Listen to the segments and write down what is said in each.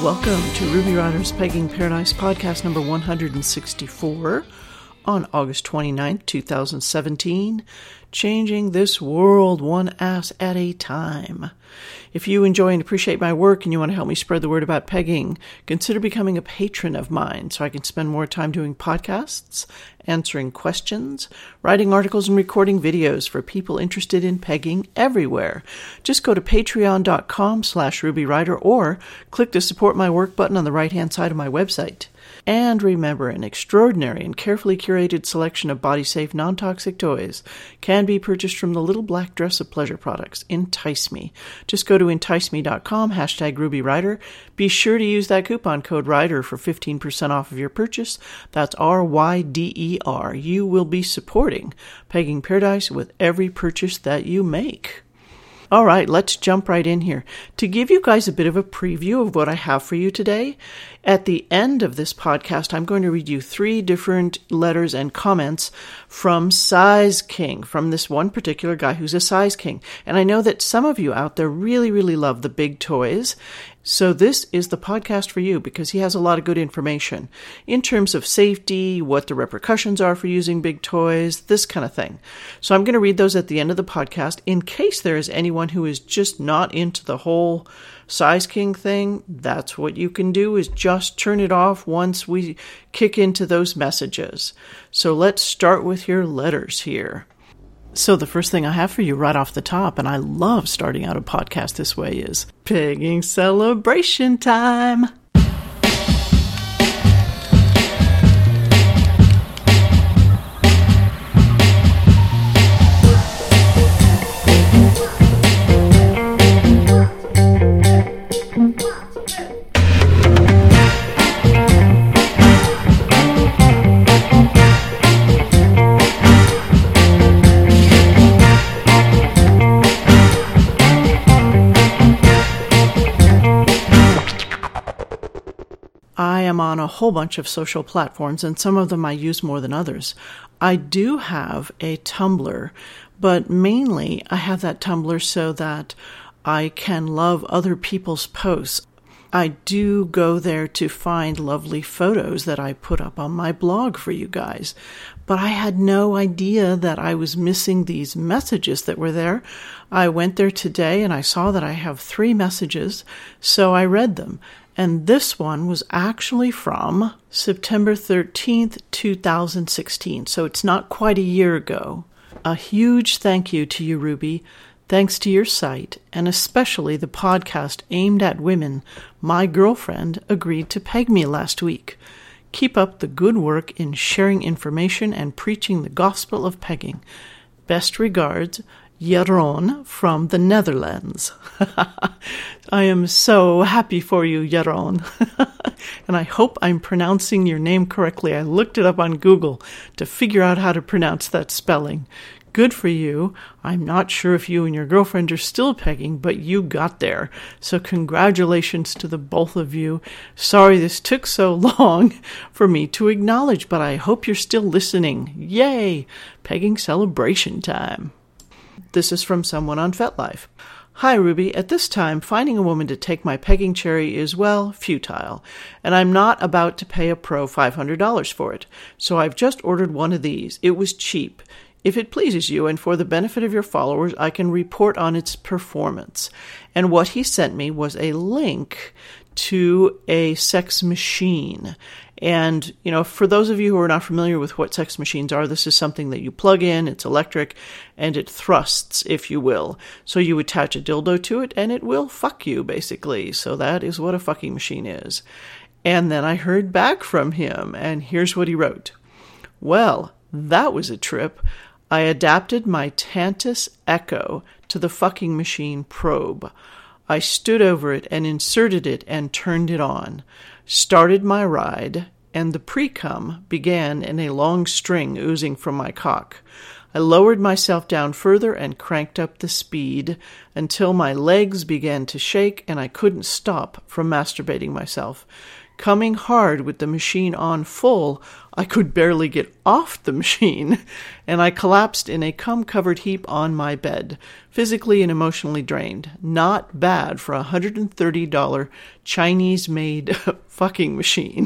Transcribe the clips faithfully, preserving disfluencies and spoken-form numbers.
welcome to Ruby Rider's Pegging Paradise podcast number one hundred sixty-four on August twenty-ninth, twenty seventeen, changing this world one ass at a time. If you enjoy and appreciate my work and you want to help me spread the word about pegging, consider becoming a patron of mine so I can spend more time doing podcasts, answering questions, writing articles, and recording videos for people interested in pegging everywhere. Just go to patreon.com slash rubyrider or click the support my work button on the right-hand side of my website. And remember, an extraordinary and carefully curated selection of body-safe, non-toxic toys can be purchased from the Little Black Dress of Pleasure products, Entice Me. Just go to entice me dot com, hashtag RubyRider. Be sure to use that coupon code RIDER for fifteen percent off of your purchase. That's R Y D E R. You will be supporting Pegging Paradise with every purchase that you make. All right, let's jump right in here. To give you guys a bit of a preview of what I have for you today, at the end of this podcast, I'm going to read you three different letters and comments from Size King, from this one particular guy who's a Size King. And I know that some of you out there really, really love the big toys. So this is the podcast for you because he has a lot of good information in terms of safety, what the repercussions are for using big toys, this kind of thing. So I'm going to read those at the end of the podcast in case there is anyone who is just not into the whole Size King thing. That's what you can do, is just turn it off once we kick into those messages. So let's start with your letters here. So the first thing I have for you right off the top, and I love starting out a podcast this way, is pegging celebration time. I am on a whole bunch of social platforms, and some of them I use more than others. I do have a Tumblr, but mainly I have that Tumblr so that I can love other people's posts. I do go there to find lovely photos that I put up on my blog for you guys. But I had no idea that I was missing these messages that were there. I went there today and I saw that I have three messages, so I read them. And this one was actually from September thirteenth, twenty sixteen, so it's not quite a year ago. A huge thank you to you, Ruby. Thanks to your site, and especially the podcast aimed at women, my girlfriend agreed to peg me last week. Keep up the good work in sharing information and preaching the gospel of pegging. Best regards, Jeroen from the Netherlands. I am so happy for you, Jeroen. And I hope I'm pronouncing your name correctly. I looked it up on Google to figure out how to pronounce that spelling. Good for you. I'm not sure if you and your girlfriend are still pegging, but you got there. So congratulations to the both of you. Sorry this took so long for me to acknowledge, but I hope you're still listening. Yay! Pegging celebration time. This is from someone on FetLife. Hi, Ruby. At this time, finding a woman to take my pegging cherry is, well, futile, and I'm not about to pay a pro five hundred dollars for it, so I've just ordered one of these. It was cheap. If it pleases you, and for the benefit of your followers, I can report on its performance. And what he sent me was a link to a sex machine. And, you know, for those of you who are not familiar with what sex machines are, this is something that you plug in, it's electric, and it thrusts, if you will. So you attach a dildo to it, and it will fuck you, basically. So that is what a fucking machine is. And then I heard back from him, and here's what he wrote. Well, that was a trip. I adapted my Tantus Echo to the fucking machine probe. I stood over it and inserted it and turned it on. Started my ride, and the pre-cum began in a long string oozing from my cock. I lowered myself down further and cranked up the speed until my legs began to shake and I couldn't stop from masturbating myself. Coming hard with the machine on full, I could barely get off the machine, and I collapsed in a cum-covered heap on my bed, physically and emotionally drained. Not bad for a one hundred thirty dollars Chinese-made fucking machine.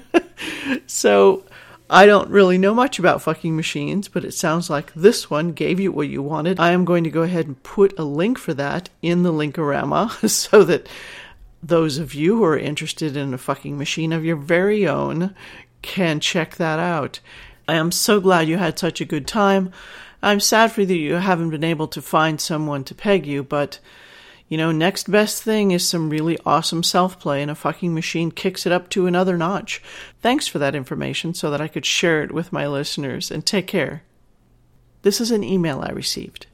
So, I don't really know much about fucking machines, but it sounds like this one gave you what you wanted. I am going to go ahead and put a link for that in the Linkorama so that those of you who are interested in a fucking machine of your very own can check that out. I am so glad you had such a good time. I'm sad for you that you haven't been able to find someone to peg you, but, you know, next best thing is some really awesome self-play, and a fucking machine kicks it up to another notch. Thanks for that information so that I could share it with my listeners, and take care. This is an email I received.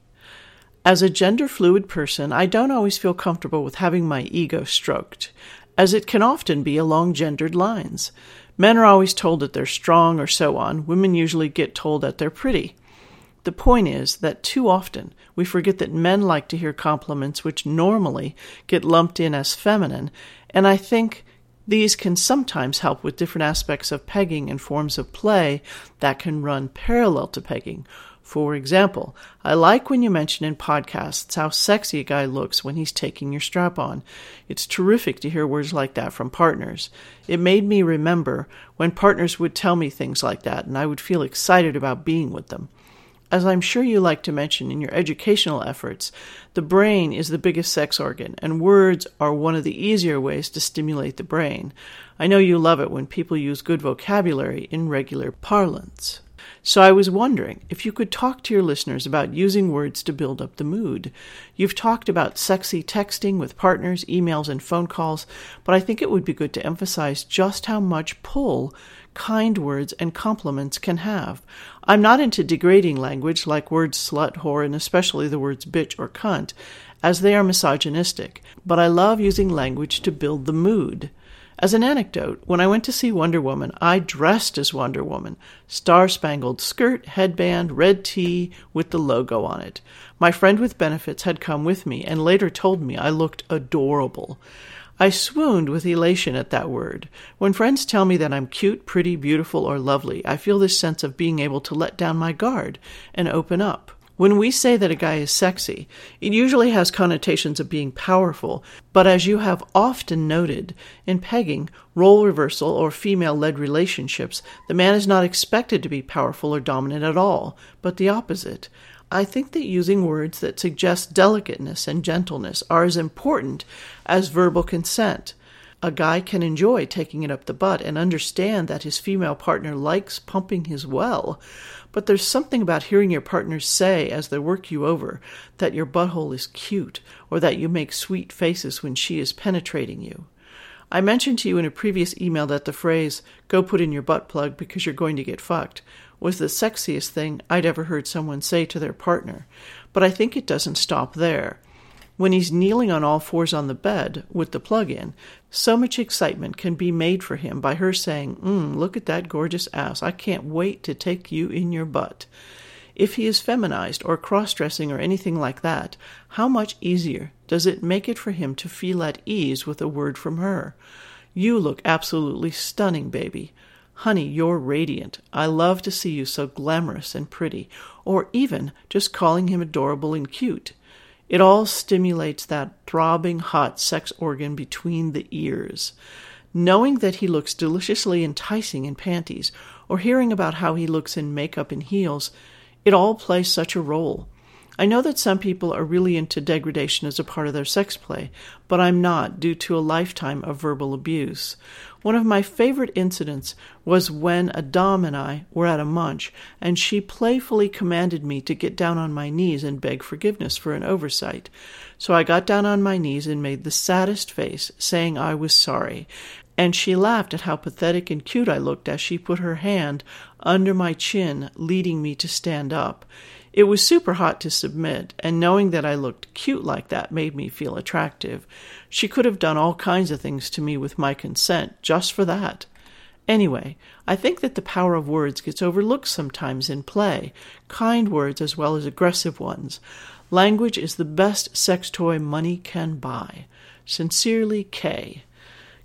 As a gender-fluid person, I don't always feel comfortable with having my ego stroked, as it can often be along gendered lines. Men are always told that they're strong or so on. Women usually get told that they're pretty. The point is that too often we forget that men like to hear compliments which normally get lumped in as feminine, and I think these can sometimes help with different aspects of pegging and forms of play that can run parallel to pegging. For example, I like when you mention in podcasts how sexy a guy looks when he's taking your strap on. It's terrific to hear words like that from partners. It made me remember when partners would tell me things like that, and I would feel excited about being with them. As I'm sure you like to mention in your educational efforts, the brain is the biggest sex organ, and words are one of the easier ways to stimulate the brain. I know you love it when people use good vocabulary in regular parlance. So I was wondering if you could talk to your listeners about using words to build up the mood. You've talked about sexy texting with partners, emails, and phone calls, but I think it would be good to emphasize just how much pull kind words and compliments can have. I'm not into degrading language like words slut, whore, and especially the words bitch or cunt, as they are misogynistic, but I love using language to build the mood. As an anecdote, when I went to see Wonder Woman, I dressed as Wonder Woman. Star-spangled skirt, headband, red tee with the logo on it. My friend with benefits had come with me and later told me I looked adorable. I swooned with elation at that word. When friends tell me that I'm cute, pretty, beautiful, or lovely, I feel this sense of being able to let down my guard and open up. When we say that a guy is sexy, it usually has connotations of being powerful, but as you have often noted, in pegging, role reversal, or female-led relationships, the man is not expected to be powerful or dominant at all, but the opposite. I think that using words that suggest delicateness and gentleness are as important as verbal consent. A guy can enjoy taking it up the butt and understand that his female partner likes pumping his well, but there's something about hearing your partner say as they work you over that your butthole is cute or that you make sweet faces when she is penetrating you. I mentioned to you in a previous email that the phrase, go put in your butt plug because you're going to get fucked, was the sexiest thing I'd ever heard someone say to their partner, but I think it doesn't stop there. When he's kneeling on all fours on the bed with the plug in, so much excitement can be made for him by her saying, mm, look at that gorgeous ass. I can't wait to take you in your butt. If he is feminized or cross-dressing or anything like that, how much easier does it make it for him to feel at ease with a word from her? You look absolutely stunning, baby. Honey, you're radiant. I love to see you so glamorous and pretty. Or even just calling him adorable and cute. It all stimulates that throbbing, hot sex organ between the ears. Knowing that he looks deliciously enticing in panties, or hearing about how he looks in makeup and heels, it all plays such a role. I know that some people are really into degradation as a part of their sex play, but I'm not, due to a lifetime of verbal abuse. One of my favorite incidents was when a dom and I were at a munch, and she playfully commanded me to get down on my knees and beg forgiveness for an oversight. So I got down on my knees and made the saddest face, saying I was sorry, and she laughed at how pathetic and cute I looked as she put her hand under my chin, leading me to stand up. It was super hot to submit, and knowing that I looked cute like that made me feel attractive. She could have done all kinds of things to me with my consent, just for that. Anyway, I think that the power of words gets overlooked sometimes in play, kind words as well as aggressive ones. Language is the best sex toy money can buy. Sincerely, Kay.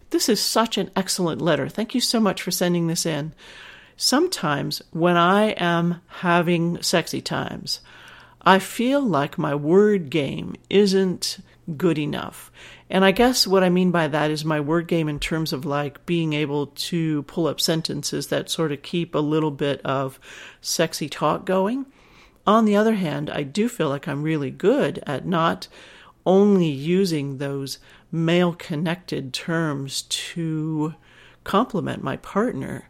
This is such an excellent letter. Thank you so much for sending this in. Sometimes when I am having sexy times, I feel like my word game isn't good enough. And I guess what I mean by that is my word game in terms of like being able to pull up sentences that sort of keep a little bit of sexy talk going. On the other hand, I do feel like I'm really good at not only using those male-connected terms to compliment my partner.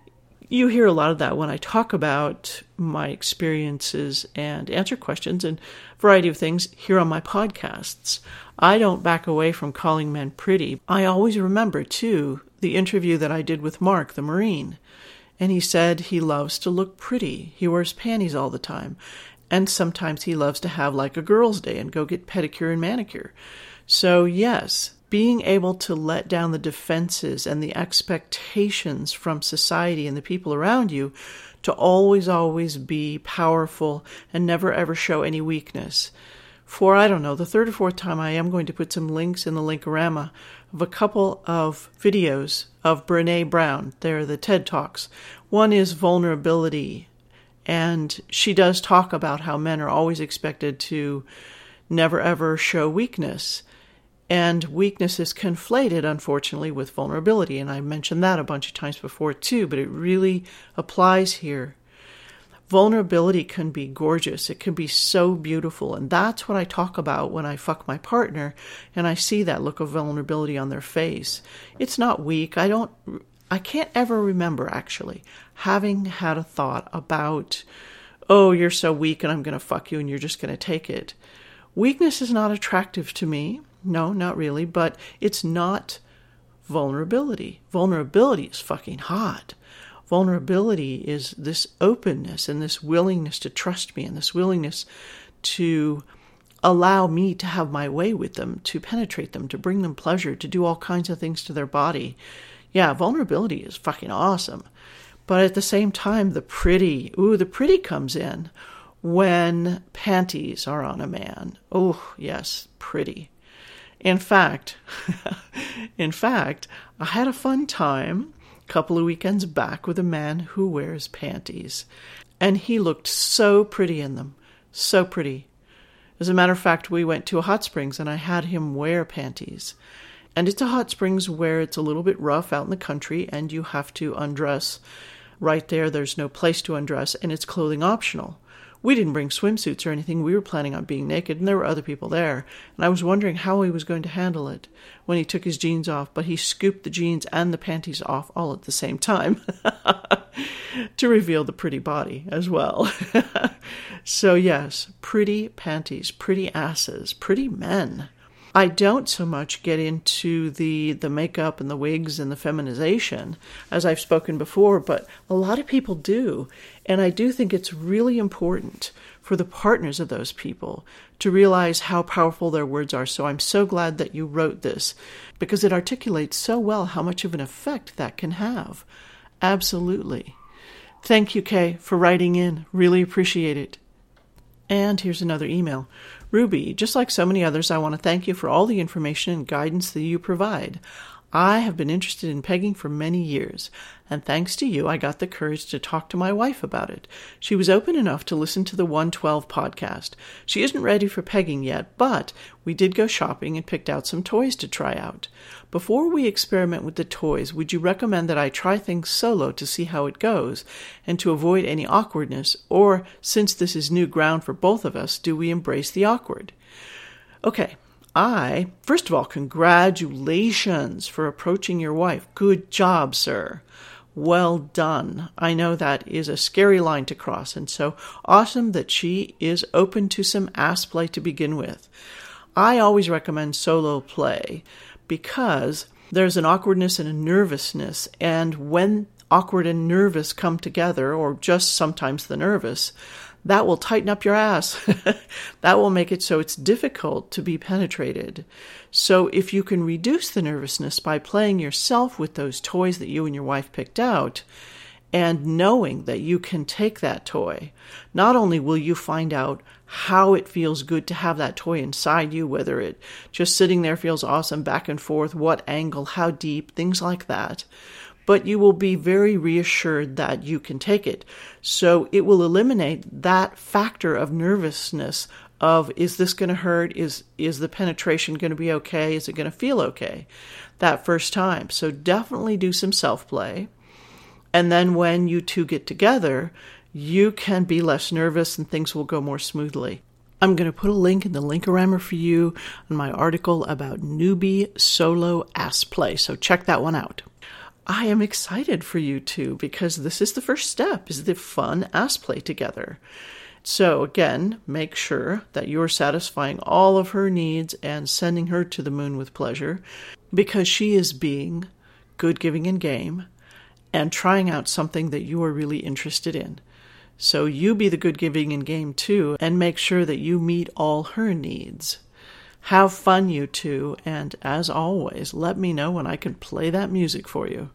You hear a lot of that when I talk about my experiences and answer questions and a variety of things here on my podcasts. I don't back away from calling men pretty. I always remember, too, the interview that I did with Mark, the Marine. And he said he loves to look pretty. He wears panties all the time. And sometimes he loves to have like a girl's day and go get pedicure and manicure. So yes, being able to let down the defenses and the expectations from society and the people around you to always, always be powerful and never ever show any weakness. For, I don't know, the third or fourth time I am going to put some links in the Linkorama of a couple of videos of Brené Brown. They're the TED Talks. One is vulnerability, and she does talk about how men are always expected to never ever show weakness. And weakness is conflated, unfortunately, with vulnerability. And I mentioned that a bunch of times before, too, but it really applies here. Vulnerability can be gorgeous. It can be so beautiful. And that's what I talk about when I fuck my partner and I see that look of vulnerability on their face. It's not weak. I don't, I can't ever remember, actually, having had a thought about, oh, you're so weak and I'm going to fuck you and you're just going to take it. Weakness is not attractive to me. No, not really, but it's not vulnerability. Vulnerability is fucking hot. Vulnerability is this openness and this willingness to trust me and this willingness to allow me to have my way with them, to penetrate them, to bring them pleasure, to do all kinds of things to their body. Yeah, vulnerability is fucking awesome. But at the same time, the pretty, ooh, the pretty comes in when panties are on a man. Oh, yes, pretty. In fact, in fact, I had a fun time a couple of weekends back with a man who wears panties. And he looked so pretty in them. So pretty. As a matter of fact, we went to a hot springs and I had him wear panties. And it's a hot springs where it's a little bit rough out in the country and you have to undress right there. There's no place to undress and it's clothing optional. We didn't bring swimsuits or anything. We were planning on being naked, and there were other people there. And I was wondering how he was going to handle it when he took his jeans off, but he scooped the jeans and the panties off all at the same time to reveal the pretty body as well. So yes, pretty panties, pretty asses, pretty men. I don't so much get into the, the makeup and the wigs and the feminization, as I've spoken before, but a lot of people do. And I do think it's really important for the partners of those people to realize how powerful their words are. So I'm so glad that you wrote this, because it articulates so well how much of an effect that can have. Absolutely. Thank you, Kay, for writing in. Really appreciate it. And here's another email. Ruby, just like so many others, I want to thank you for all the information and guidance that you provide. I have been interested in pegging for many years, and thanks to you, I got the courage to talk to my wife about it. She was open enough to listen to the one twelve podcast. She isn't ready for pegging yet, but we did go shopping and picked out some toys to try out. Before we experiment with the toys, would you recommend that I try things solo to see how it goes, and to avoid any awkwardness, or, since this is new ground for both of us, do we embrace the awkward? Okay. I, first of all, congratulations for approaching your wife. Good job, sir. Well done. I know that is a scary line to cross, and so awesome that she is open to some ass play to begin with. I always recommend solo play because there's an awkwardness and a nervousness, and when awkward and nervous come together, or just sometimes the nervous, that will tighten up your ass. That will make it so it's difficult to be penetrated. So if you can reduce the nervousness by playing yourself with those toys that you and your wife picked out, And knowing that you can take that toy, not only will you find out how it feels good to have that toy inside you, whether it just sitting there feels awesome back and forth, what angle, how deep, things like that, but you will be very reassured that you can take it. So it will eliminate that factor of nervousness of, is this going to hurt? Is is the penetration going to be okay? Is it going to feel okay that first time? So definitely do some self-play. And then when you two get together, you can be less nervous and things will go more smoothly. I'm going to put a link in the Linkorama for you on my article about newbie solo ass play. So check that one out. I am excited for you two because this is the first step, is the fun ass play together. So again, make sure that you're satisfying all of her needs and sending her to the moon with pleasure, because she is being good, giving, and game and trying out something that you are really interested in. So you be the good, giving, and game too, and make sure that you meet all her needs. Have fun, you two, and as always, let me know when I can play that music for you.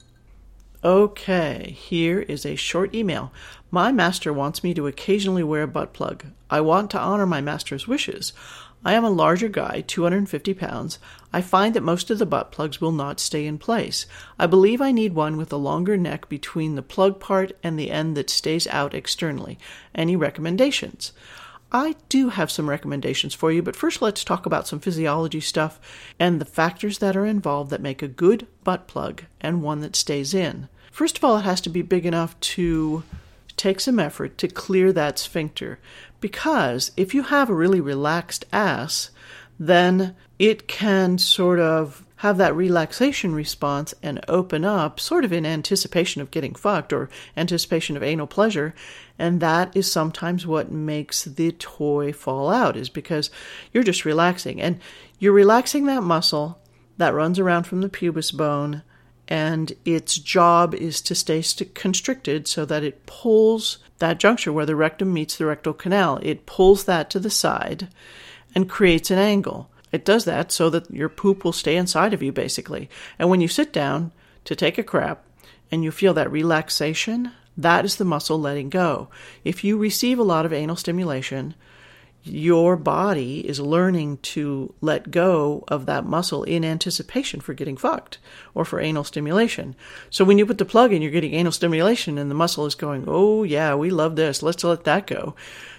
Okay, here is a short email. My master wants me to occasionally wear a butt plug. I want to honor my master's wishes. I am a larger guy, two hundred fifty pounds. I find that most of the butt plugs will not stay in place. I believe I need one with a longer neck between the plug part and the end that stays out externally. Any recommendations? I do have some recommendations for you, but first let's talk about some physiology stuff and the factors that are involved that make a good butt plug and one that stays in. First of all, it has to be big enough to take some effort to clear that sphincter, because if you have a really relaxed ass, then it can sort of have that relaxation response and open up sort of in anticipation of getting fucked or anticipation of anal pleasure. And that is sometimes what makes the toy fall out, is because you're just relaxing. And you're relaxing that muscle that runs around from the pubis bone, and its job is to stay st- constricted so that it pulls that juncture where the rectum meets the rectal canal. It pulls that to the side and creates an angle. It does that so that your poop will stay inside of you, basically. And when you sit down to take a crap and you feel that relaxation, that is the muscle letting go. If you receive a lot of anal stimulation, your body is learning to let go of that muscle in anticipation for getting fucked or for anal stimulation. So when you put the plug in, you're getting anal stimulation and the muscle is going, oh yeah, we love this, let's let that go.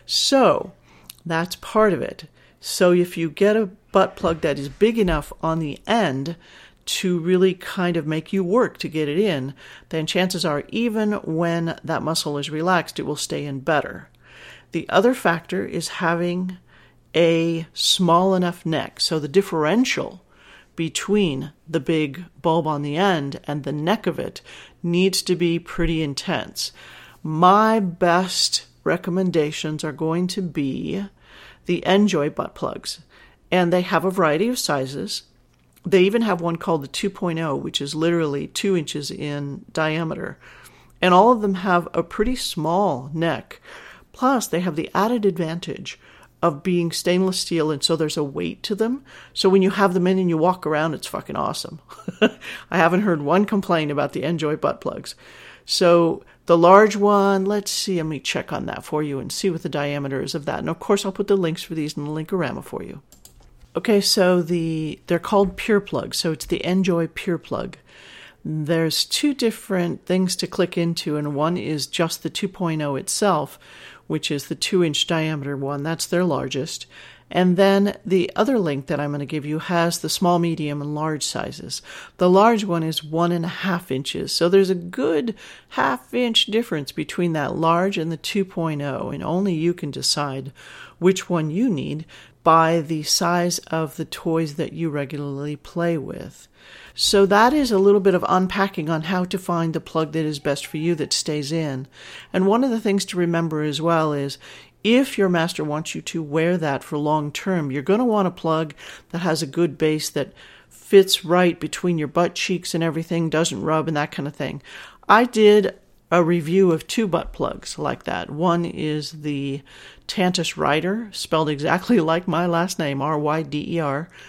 So that's part of it. So if you get a butt plug that is big enough on the end to really kind of make you work to get it in, then chances are even when that muscle is relaxed, it will stay in better. The other factor is having a small enough neck. So the differential between the big bulb on the end and the neck of it needs to be pretty intense. My best recommendations are going to be the Enjoy butt plugs. And they have a variety of sizes. They even have one called the two point oh, which is literally two inches in diameter. And all of them have a pretty small neck. Plus, they have the added advantage of being stainless steel, and so there's a weight to them. So when you have them in and you walk around, it's fucking awesome. I haven't heard one complaint about the Enjoy butt plugs. So the large one, let's see, let me check on that for you and see what the diameter is of that. And of course, I'll put the links for these in the Linkorama for you. Okay, so the they're called Pure Plug, so it's the Enjoy Pure Plug. There's two different things to click into, and one is just the two point oh itself, which is the two-inch diameter one. That's their largest. And then the other link that I'm going to give you has the small, medium, and large sizes. The large one is one and a half inches. So there's a good half-inch difference between that large and the two point oh, and only you can decide which one you need by the size of the toys that you regularly play with. So that is a little bit of unpacking on how to find the plug that is best for you that stays in. And one of the things to remember as well is if your master wants you to wear that for long term, you're going to want a plug that has a good base that fits right between your butt cheeks and everything, doesn't rub and that kind of thing. I did a review of two butt plugs like that. One is the Tantus Rider, spelled exactly like my last name, R Y D E R.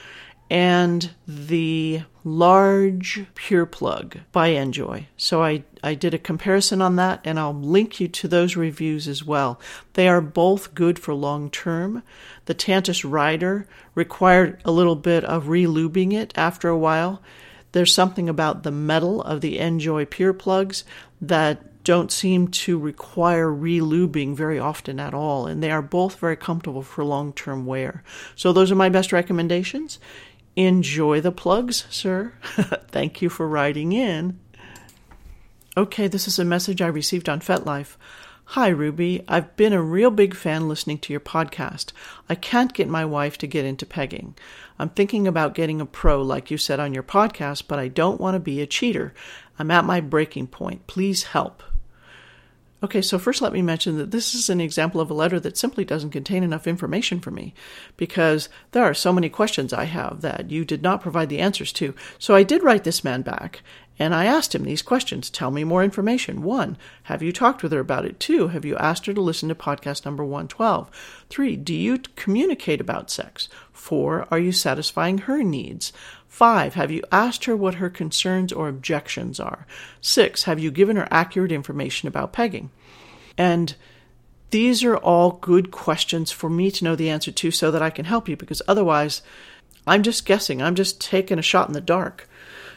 and the large pure plug by Enjoy. So I, I did a comparison on that, and I'll link you to those reviews as well. They are both good for long term. The Tantus Rider required a little bit of relubing it after a while. There's something about the metal of the Enjoy pure plugs that don't seem to require relubing very often at all, and they are both very comfortable for long-term wear. So those are my best recommendations. Enjoy the plugs, sir. Thank you for writing in. Okay, this is a message I received on FetLife. Hi, Ruby. I've been a real big fan listening to your podcast. I can't get my wife to get into pegging. I'm thinking about getting a pro like you said on your podcast, but I don't want to be a cheater. I'm at my breaking point. Please help. Okay, so first let me mention that this is an example of a letter that simply doesn't contain enough information for me, because there are so many questions I have that you did not provide the answers to. So I did write this man back, and I asked him these questions. Tell me more information. One, have you talked with her about it? Two, have you asked her to listen to podcast number one twelve? Three, do you communicate about sex? Four, are you satisfying her needs? Five, have you asked her what her concerns or objections are? Six, have you given her accurate information about pegging? And these are all good questions for me to know the answer to so that I can help you, because otherwise I'm just guessing. I'm just taking a shot in the dark.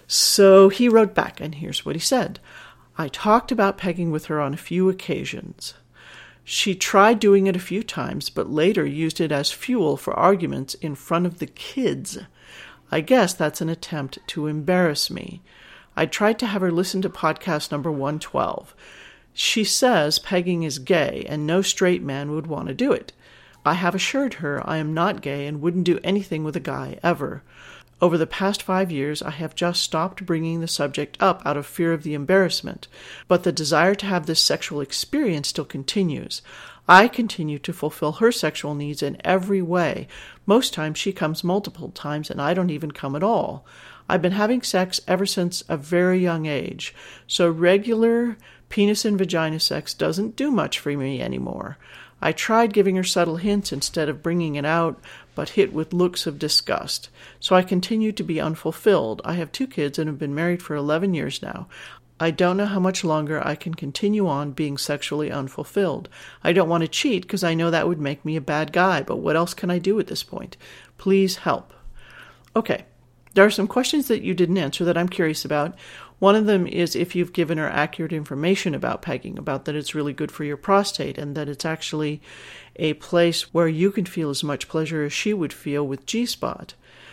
So he wrote back, and here's what he said. I talked about pegging with her on a few occasions. She tried doing it a few times, but later used it as fuel for arguments in front of the kids. I guess that's an attempt to embarrass me. I tried to have her listen to podcast number one twelve. She says pegging is gay and no straight man would want to do it. I have assured her I am not gay and wouldn't do anything with a guy ever. Over the past five years, I have just stopped bringing the subject up out of fear of the embarrassment, but the desire to have this sexual experience still continues. I continue to fulfill her sexual needs in every way. Most times she comes multiple times and I don't even come at all. I've been having sex ever since a very young age, so regular penis and vagina sex doesn't do much for me anymore. I tried giving her subtle hints instead of bringing it out, but hit with looks of disgust. So I continue to be unfulfilled. I have two kids and have been married for eleven years now. I don't know how much longer I can continue on being sexually unfulfilled. I don't want to cheat because I know that would make me a bad guy, but what else can I do at this point? Please help. Okay, there are some questions that you didn't answer that I'm curious about. One of them is if you've given her accurate information about pegging, about that it's really good for your prostate and that it's actually a place where you can feel as much pleasure as she would feel with G-spot.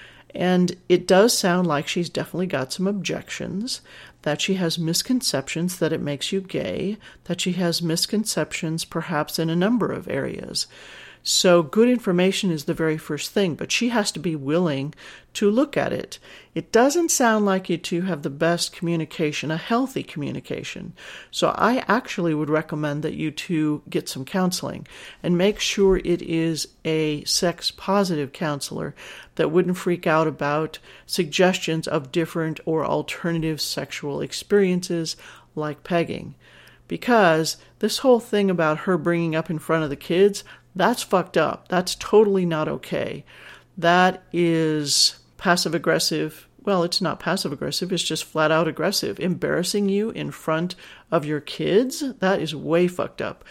And it does sound like she's definitely got some objections, that she has misconceptions that it makes you gay, that she has misconceptions perhaps in a number of areas. So good information is the very first thing, but she has to be willing to look at it. It doesn't sound like you two have the best communication, a healthy communication. So I actually would recommend that you two get some counseling and make sure it is a sex-positive counselor that wouldn't freak out about suggestions of different or alternative sexual experiences like pegging. Because this whole thing about her bringing up in front of the kids, that's fucked up. That's totally not okay. That is passive-aggressive. Well, it's not passive-aggressive. It's just flat-out aggressive. Embarrassing you in front of your kids, that is way fucked up.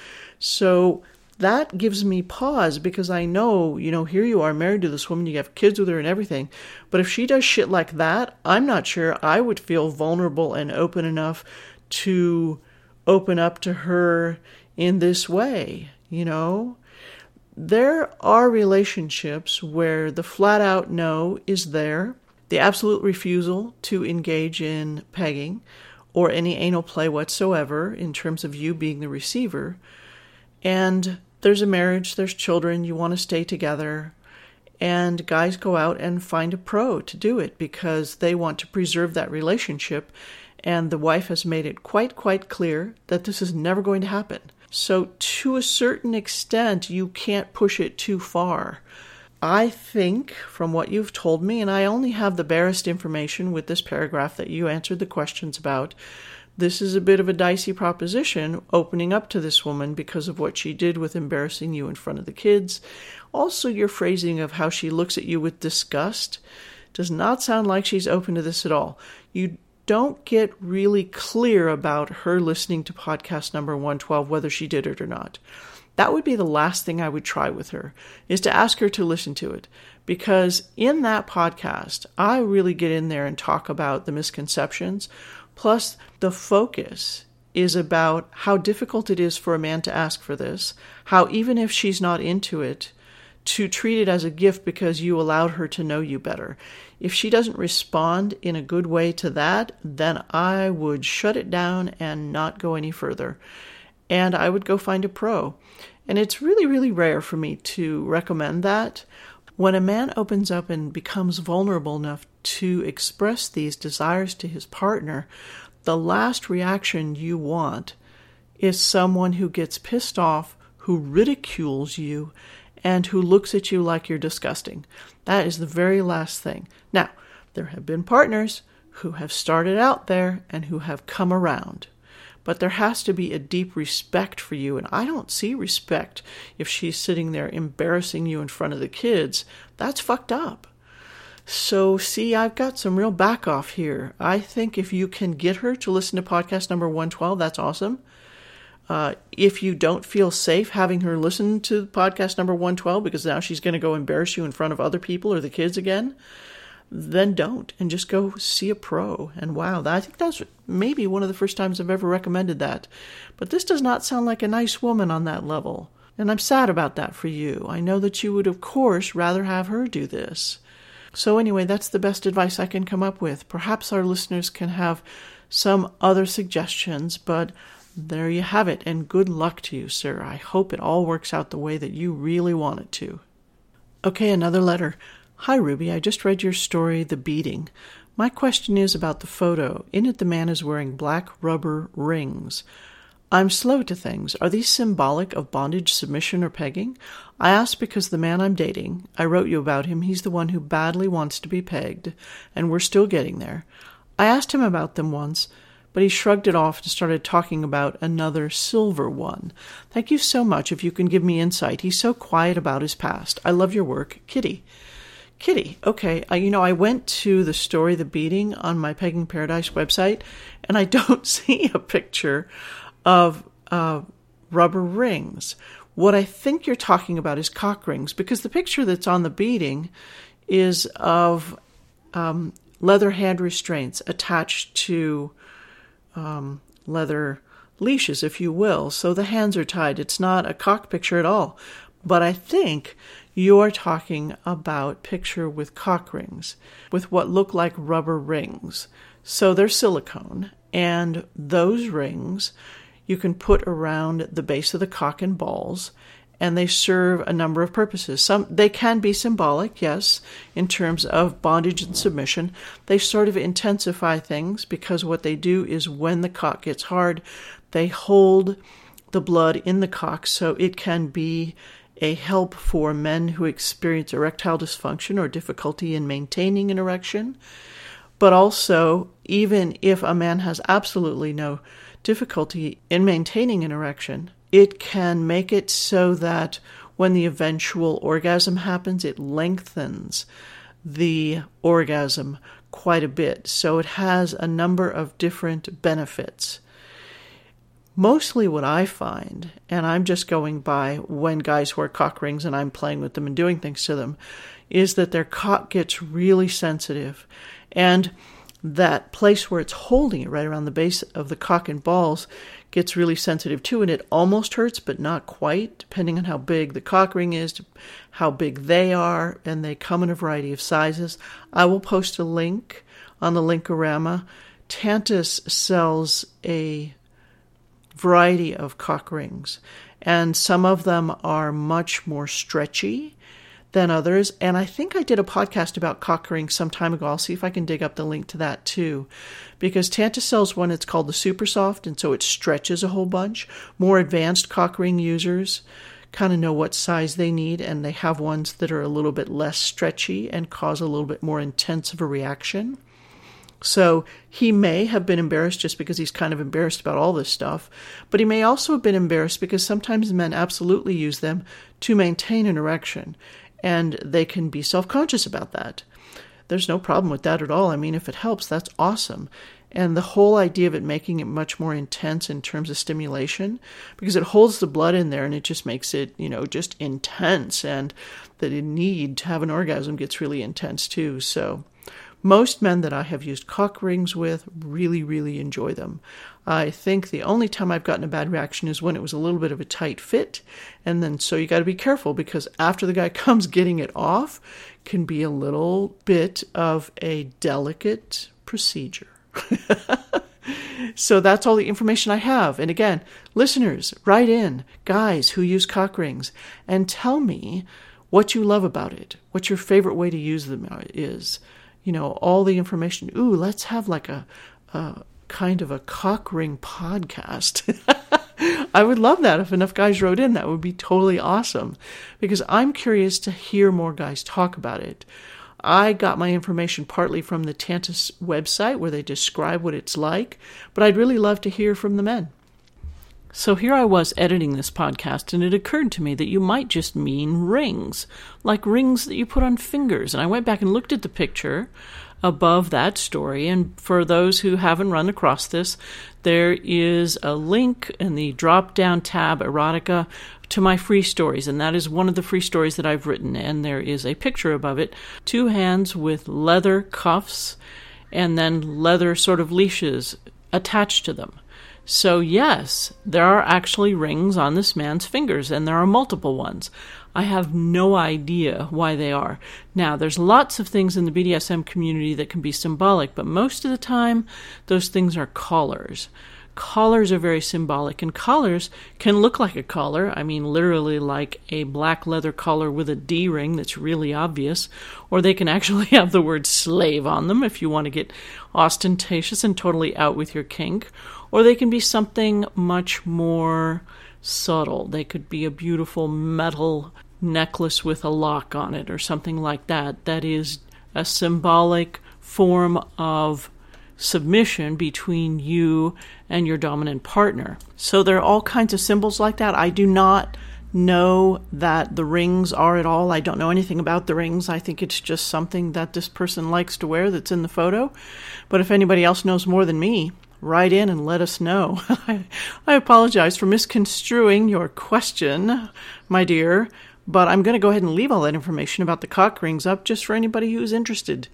So that gives me pause because I know, you know, here you are married to this woman, you have kids with her and everything. But if she does shit like that, I'm not sure I would feel vulnerable and open enough to open up to her in this way, you know? There are relationships where the flat-out no is there, the absolute refusal to engage in pegging or any anal play whatsoever in terms of you being the receiver, and there's a marriage, there's children, you want to stay together, and guys go out and find a pro to do it because they want to preserve that relationship, and the wife has made it quite, quite clear that this is never going to happen. So to a certain extent, you can't push it too far. I think, from what you've told me, and I only have the barest information with this paragraph that you answered the questions about, this is a bit of a dicey proposition, opening up to this woman because of what she did with embarrassing you in front of the kids. Also, your phrasing of how she looks at you with disgust Does not sound like she's open to this at all. You don't get really clear about her listening to podcast number one twelve, whether she did it or not. That would be the last thing I would try with her, is to ask her to listen to it. Because in that podcast, I really get in there and talk about the misconceptions. Plus, the focus is about how difficult it is for a man to ask for this, how even if she's not into it, to treat it as a gift because you allowed her to know you better. If she doesn't respond in a good way to that, then I would shut it down and not go any further. And I would go find a pro. And it's really, really rare for me to recommend that. When a man opens up and becomes vulnerable enough to express these desires to his partner, the last reaction you want is someone who gets pissed off, who ridicules you, and who looks at you like you're disgusting. That is the very last thing. Now, there have been partners who have started out there and who have come around. But there has to be a deep respect for you, and I don't see respect if she's sitting there embarrassing you in front of the kids. That's fucked up. So, see, I've got some real back off here. I think if you can get her to listen to podcast number one twelve, that's awesome. Uh, if you don't feel safe having her listen to podcast number one twelve because now she's going to go embarrass you in front of other people or the kids again, then don't, and just go see a pro. And wow, I think that's maybe one of the first times I've ever recommended that. But this does not sound like a nice woman on that level. And I'm sad about that for you. I know that you would, of course, rather have her do this. So anyway, that's the best advice I can come up with. Perhaps our listeners can have some other suggestions, but there you have it, and good luck to you, sir. I hope it all works out the way that you really want it to. Okay, another letter. Hi, Ruby. I just read your story, The Beating. My question is about the photo. In it, the man is wearing black rubber rings. I'm slow to things. Are these symbolic of bondage, submission, or pegging? I ask because the man I'm dating, I wrote you about him, he's the one who badly wants to be pegged, and we're still getting there. I asked him about them once, but he shrugged it off and started talking about another silver one. Thank you so much if you can give me insight. He's so quiet about his past. I love your work. Kitty. Kitty. Okay. Uh, you know, I went to the story, The Beating, on my Pegging Paradise website, and I don't see a picture of uh, rubber rings. What I think you're talking about is cock rings, because the picture that's on The Beating is of um, leather hand restraints attached to Um, leather leashes, if you will. So the hands are tied. It's not a cock picture at all. But I think you're talking about picture with cock rings, with what look like rubber rings. So they're silicone, and those rings you can put around the base of the cock and balls, and they serve a number of purposes. Some they can be symbolic, yes, in terms of bondage and submission. They sort of intensify things because what they do is when the cock gets hard, they hold the blood in the cock, so it can be a help for men who experience erectile dysfunction or difficulty in maintaining an erection. But also, even if a man has absolutely no difficulty in maintaining an erection, it can make it so that when the eventual orgasm happens, it lengthens the orgasm quite a bit. So it has a number of different benefits. Mostly what I find, and I'm just going by when guys wear cock rings and I'm playing with them and doing things to them, is that their cock gets really sensitive. And that place where it's holding it, right around the base of the cock and balls, gets really sensitive too, and it almost hurts, but not quite, depending on how big the cock ring is, how big they are, and they come in a variety of sizes. I will post a link on the Linkorama. Tantus sells a variety of cock rings, and some of them are much more stretchy than others. And I think I did a podcast about cock rings some time ago. I'll see if I can dig up the link to that too. Because Tantus sells one, it's called the Super Soft, and so it stretches a whole bunch. More advanced cock ring users kind of know what size they need, and they have ones that are a little bit less stretchy and cause a little bit more intense of a reaction. So he may have been embarrassed just because he's kind of embarrassed about all this stuff, but he may also have been embarrassed because sometimes men absolutely use them to maintain an erection, and they can be self-conscious about that. there's no problem with that at all. I mean, if it helps, that's awesome. And the whole idea of it making it much more intense in terms of stimulation, because it holds the blood in there and it just makes it, you know, just intense, and the need to have an orgasm gets really intense too. So most men that I have used cock rings with really, really enjoy them. I think the only time I've gotten a bad reaction is when it was a little bit of a tight fit. And then, so you got to be careful, because after the guy comes, getting it off can be a little bit of a delicate procedure. So that's all the information I have. And again, listeners, write in, guys who use cock rings, and tell me what you love about it, what your favorite way to use them is. You know, all the information. Ooh, let's have like a, a kind of a cock ring podcast. I would love that if enough guys wrote in. That would be totally awesome, because I'm curious to hear more guys talk about it. I got my information partly from the Tantus website, where they describe what it's like, but I'd really love to hear from the men. So here I was editing this podcast, and it occurred to me that you might just mean rings, like rings that you put on fingers. And I went back and looked at the picture above that story, and for those who haven't run across this, there is a link in the drop-down tab, Erotica, to my free stories, and that is one of the free stories that I've written, and there is a picture above it, two hands with leather cuffs, and then leather sort of leashes attached to them. So yes, there are actually rings on this man's fingers, and there are multiple ones. I have no idea why they are. Now, there's lots of things in the B D S M community that can be symbolic, but most of the time, those things are collars. Collars are very symbolic, and collars can look like a collar. I mean, literally like a black leather collar with a D ring that's really obvious, or they can actually have the word slave on them if you want to get ostentatious and totally out with your kink, or they can be something much more subtle. They could be a beautiful metal necklace with a lock on it or something like that. That is a symbolic form of submission between you and your dominant partner. So there are all kinds of symbols like that. I do not know that the rings are at all. I don't know anything about the rings. I think it's just something that this person likes to wear that's in the photo. But if anybody else knows more than me, write in and let us know. I apologize for misconstruing your question, my dear, but I'm going to go ahead and leave all that information about the cock rings up just for anybody who's interested.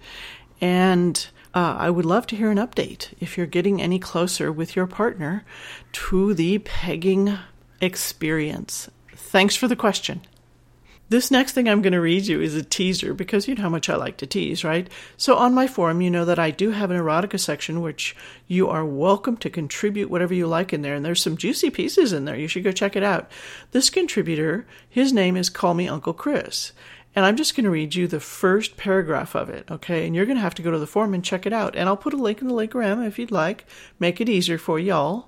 And uh, I would love to hear an update if you're getting any closer with your partner to the pegging experience. Thanks for the question. This next thing I'm going to read you is a teaser, because you know how much I like to tease, right? So on my forum, you know that I do have an erotica section, which you are welcome to contribute whatever you like in there. And there's some juicy pieces in there. You should go check it out. This contributor, his name is Call Me Uncle Chris. And I'm just going to read you the first paragraph of it, okay? And you're going to have to go to the forum and check it out. And I'll put a link in the Linkorama if you'd like. Make it easier for y'all.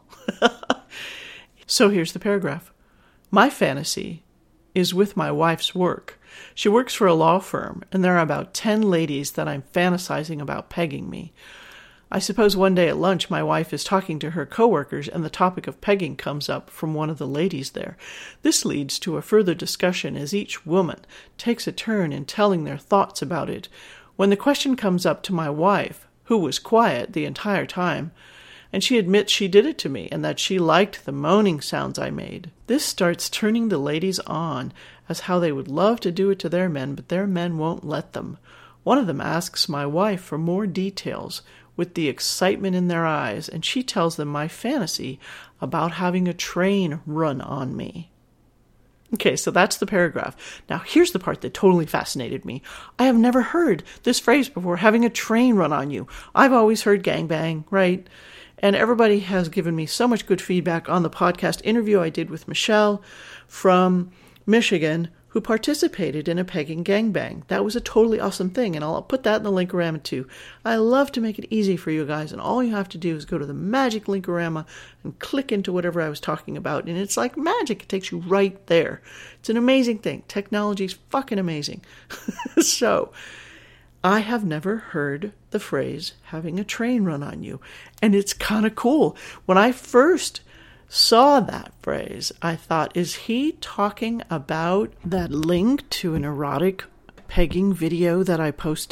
So here's the paragraph. My fantasy is with my wife's work. She works for a law firm, and there are about ten ladies that I'm fantasizing about pegging me. I suppose one day at lunch my wife is talking to her coworkers, and the topic of pegging comes up from one of the ladies there. This leads to a further discussion as each woman takes a turn in telling their thoughts about it. When the question comes up to my wife, who was quiet the entire time, and she admits she did it to me and that she liked the moaning sounds I made. This starts turning the ladies on as how they would love to do it to their men, but their men won't let them. One of them asks my wife for more details with the excitement in their eyes, and she tells them my fantasy about having a train run on me. Okay, so that's the paragraph. Now, here's the part that totally fascinated me. I have never heard this phrase before, having a train run on you. I've always heard gangbang, right? And everybody has given me so much good feedback on the podcast interview I did with Michelle from Michigan, who participated in a pegging gangbang. That was a totally awesome thing, and I'll put that in the Linkorama too. I love to make it easy for you guys, and all you have to do is go to the magic Linkorama and click into whatever I was talking about, and it's like magic. It takes you right there. It's an amazing thing. Technology's fucking amazing. So, I have never heard the phrase having a train run on you, and it's kind of cool. When I first saw that phrase, I thought, is he talking about that link to an erotic pegging video that I posted?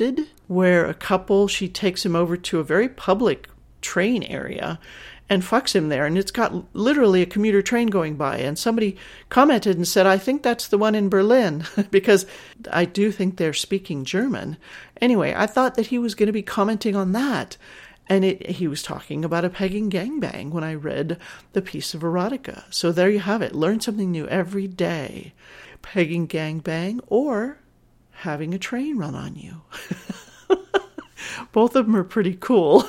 where a couple, she takes him over to a very public train area and fucks him there. And it's got literally a commuter train going by. And somebody commented and said, I think that's the one in Berlin, because I do think they're speaking German. Anyway, I thought that he was going to be commenting on that. And it, he was talking about a pegging gangbang when I read the piece of erotica. So there you have it. Learn something new every day. Pegging gangbang or having a train run on you. Both of them are pretty cool.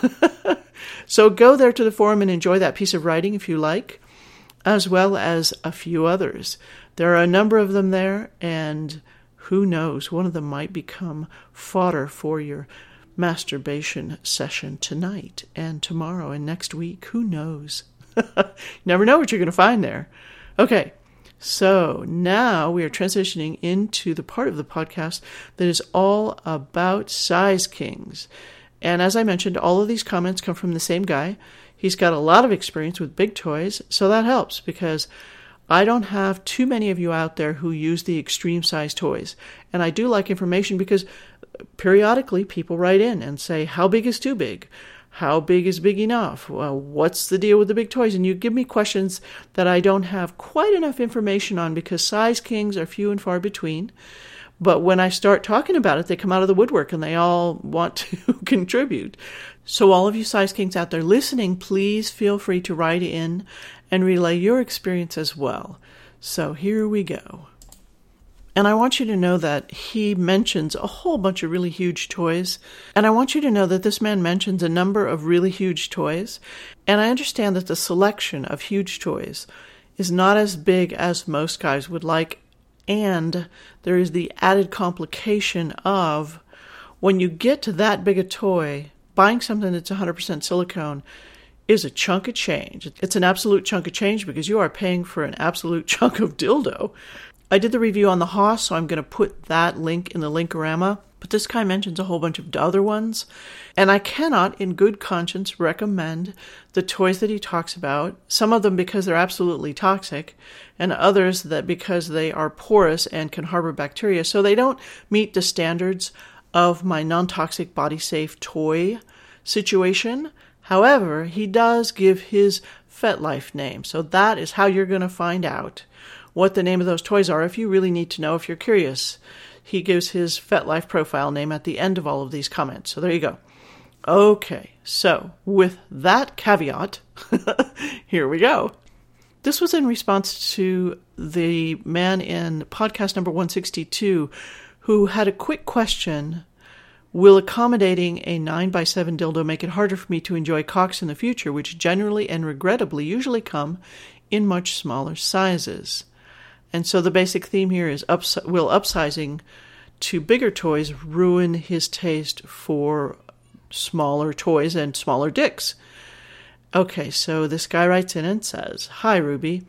So go there to the forum and enjoy that piece of writing if you like, as well as a few others. There are a number of them there, and who knows, one of them might become fodder for your masturbation session tonight and tomorrow and next week. Who knows? You never know what you're going to find there. Okay, so now we are transitioning into the part of the podcast that is all about size kings. And as I mentioned, all of these comments come from the same guy. He's got a lot of experience with big toys, so that helps because I don't have too many of you out there who use the extreme size toys. And I do like information because periodically people write in and say, how big is too big? How big is big enough? Well, what's the deal with the big toys? And you give me questions that I don't have quite enough information on because size kings are few and far between. But when I start talking about it, they come out of the woodwork and they all want to contribute. So all of you size kings out there listening, please feel free to write in and relay your experience as well. So here we go. And I want you to know that he mentions a whole bunch of really huge toys. And I want you to know that this man mentions a number of really huge toys. And I understand that the selection of huge toys is not as big as most guys would like. And there is the added complication of when you get to that big a toy, buying something that's one hundred percent silicone is a chunk of change. It's an absolute chunk of change because you are paying for an absolute chunk of dildo. I did the review on the Haas, so I'm going to put that link in the Linkorama. But this guy mentions a whole bunch of other ones. And I cannot, in good conscience, recommend the toys that he talks about. Some of them because they're absolutely toxic, and others that because they are porous and can harbor bacteria. So they don't meet the standards of my non-toxic body-safe toy situation. However, he does give his FetLife name. So that is how you're going to find out what the name of those toys are if you really need to know, if you're curious. He gives his FetLife profile name at the end of all of these comments. So there you go. Okay, so with that caveat, here we go. This was in response to the man in podcast number one sixty-two who had a quick question. Will accommodating a nine by seven dildo make it harder for me to enjoy cocks in the future, which generally and regrettably usually come in much smaller sizes? And so the basic theme here is, ups- will upsizing to bigger toys ruin his taste for smaller toys and smaller dicks? Okay, so this guy writes in and says, Hi, Ruby.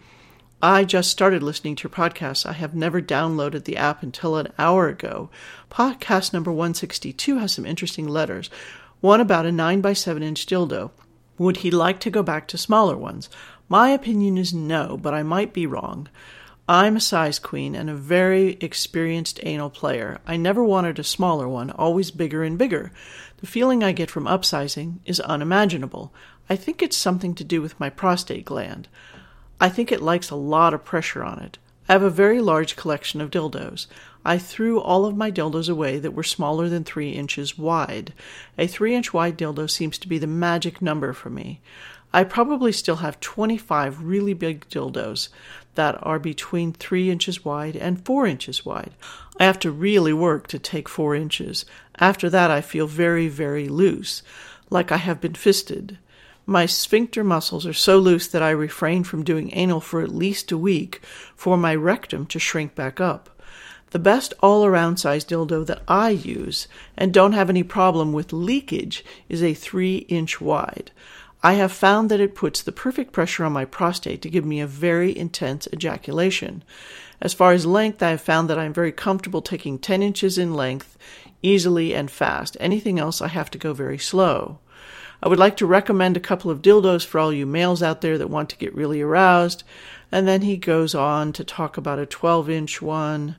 I just started listening to your podcast. I have never downloaded the app until an hour ago. Podcast number one sixty-two has some interesting letters. One about a nine by seven inch dildo. Would he like to go back to smaller ones? My opinion is no, but I might be wrong. I'm a size queen and a very experienced anal player. I never wanted a smaller one, always bigger and bigger. The feeling I get from upsizing is unimaginable. I think it's something to do with my prostate gland. I think it likes a lot of pressure on it. I have a very large collection of dildos. I threw all of my dildos away that were smaller than three inches wide. A three inch wide dildo seems to be the magic number for me. I probably still have twenty-five really big dildos that are between three inches wide and four inches wide. I have to really work to take four inches. After that, I feel very, very loose, like I have been fisted. My sphincter muscles are so loose that I refrain from doing anal for at least a week for my rectum to shrink back up. The best all-around size dildo that I use and don't have any problem with leakage is a three inch wide. I have found that it puts the perfect pressure on my prostate to give me a very intense ejaculation. As far as length, I have found that I am very comfortable taking ten inches in length easily and fast. Anything else, I have to go very slow. I would like to recommend a couple of dildos for all you males out there that want to get really aroused. And then he goes on to talk about a twelve inch one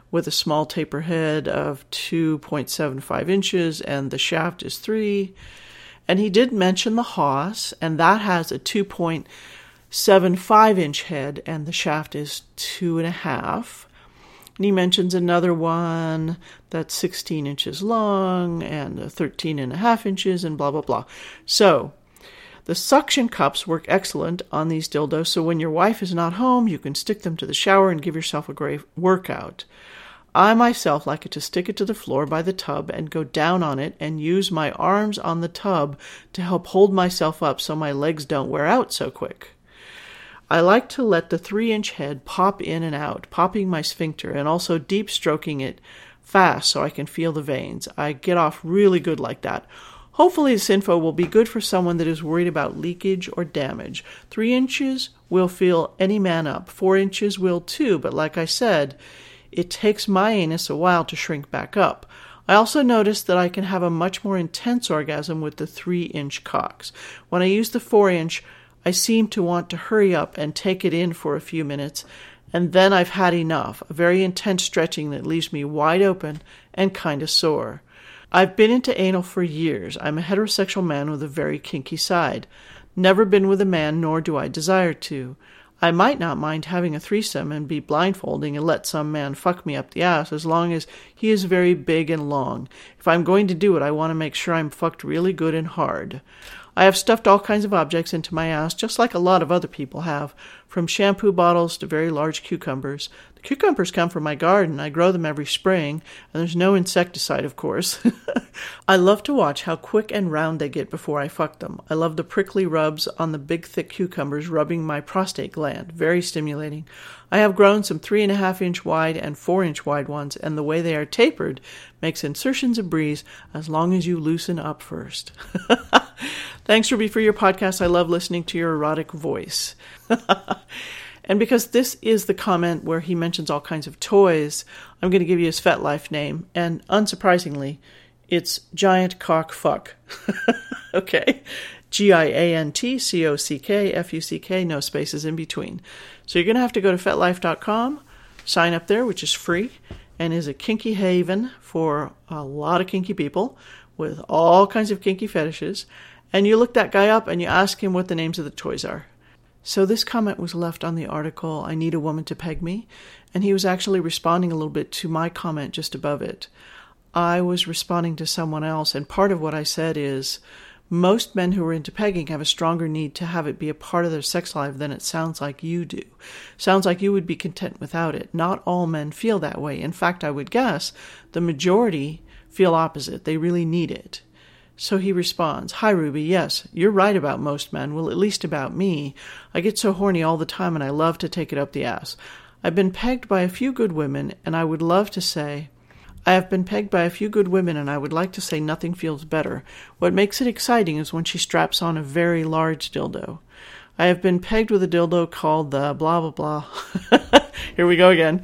with a small taper head of two point seven five inches, and the shaft is three. And he did mention the Haas, and that has a two point seven five inch head, and the shaft is two and a half. And he mentions another one that's sixteen inches long and thirteen and a half inches and blah, blah, blah. So the suction cups work excellent on these dildos, so when your wife is not home, you can stick them to the shower and give yourself a great workout. I myself like it to stick it to the floor by the tub and go down on it and use my arms on the tub to help hold myself up so my legs don't wear out so quick. I like to let the three-inch head pop in and out, popping my sphincter, and also deep stroking it fast so I can feel the veins. I get off really good like that. Hopefully this info will be good for someone that is worried about leakage or damage. Three inches will fill any man up. Four inches will too, but like I said, it takes my anus a while to shrink back up. I also noticed that I can have a much more intense orgasm with the three-inch cocks. When I use the four-inch, I seem to want to hurry up and take it in for a few minutes, and then I've had enough, a very intense stretching that leaves me wide open and kind of sore. I've been into anal for years. I'm a heterosexual man with a very kinky side. Never been with a man, nor do I desire to. I might not mind having a threesome and be blindfolding and let some man fuck me up the ass as long as he is very big and long. If I'm going to do it, I want to make sure I'm fucked really good and hard. I have stuffed all kinds of objects into my ass, just like a lot of other people have, from shampoo bottles to very large cucumbers. The cucumbers come from my garden. I grow them every spring, and there's no insecticide, of course. I love to watch how quick and round they get before I fuck them. I love the prickly rubs on the big, thick cucumbers rubbing my prostate gland. Very stimulating. I have grown some three and a half inch wide and four inch wide ones, and the way they are tapered makes insertions a breeze as long as you loosen up first. Thanks, Ruby, for your podcast. I love listening to your erotic voice. And because this is the comment where he mentions all kinds of toys, I'm going to give you his FetLife name. And unsurprisingly, it's Giant Cock Fuck. Okay. G I A N T C O C K F U C K, no spaces in between. So you're going to have to go to fet life dot com, sign up there, which is free, and is a kinky haven for a lot of kinky people with all kinds of kinky fetishes. And you look that guy up and you ask him what the names of the toys are. So this comment was left on the article, I Need a Woman to Peg Me, and he was actually responding a little bit to my comment just above it. I was responding to someone else, and part of what I said is, most men who are into pegging have a stronger need to have it be a part of their sex life than it sounds like you do. Sounds like you would be content without it. Not all men feel that way. In fact, I would guess the majority feel opposite. They really need it. So he responds, Hi, Ruby. Yes, you're right about most men. Well, at least about me. I get so horny all the time and I love to take it up the ass. I've been pegged by a few good women and I would love to say... I have been pegged by a few good women, and I would like to say nothing feels better. What makes it exciting is when she straps on a very large dildo. I have been pegged with a dildo called the blah, blah, blah. Here we go again.